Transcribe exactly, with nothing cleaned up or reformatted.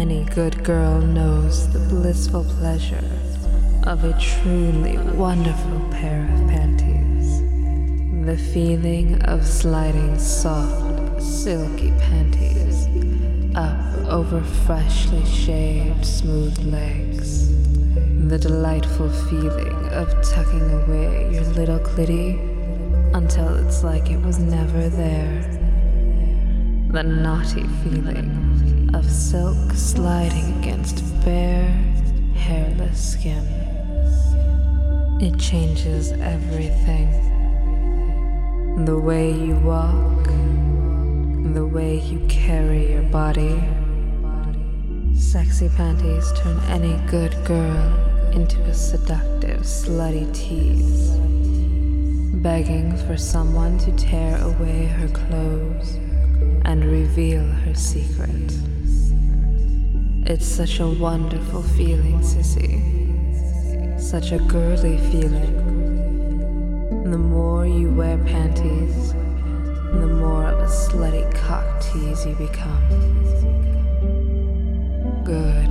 any good girl knows the blissful pleasure of a truly wonderful pair of panties. The feeling of sliding soft, silky panties up over freshly shaved, smooth legs. The delightful feeling of tucking away your little clitty until it's like it was never there. The naughty feeling of silk sliding against bare, hairless skin. It changes everything. The way you walk, the way you carry your body. Sexy panties turn any good girl into a seductive, slutty tease, begging for someone to tear away her clothes and reveal her secret. It's such a wonderful feeling, sissy. Such a girly feeling. The more you wear panties, the more of a slutty cock tease you become. Good.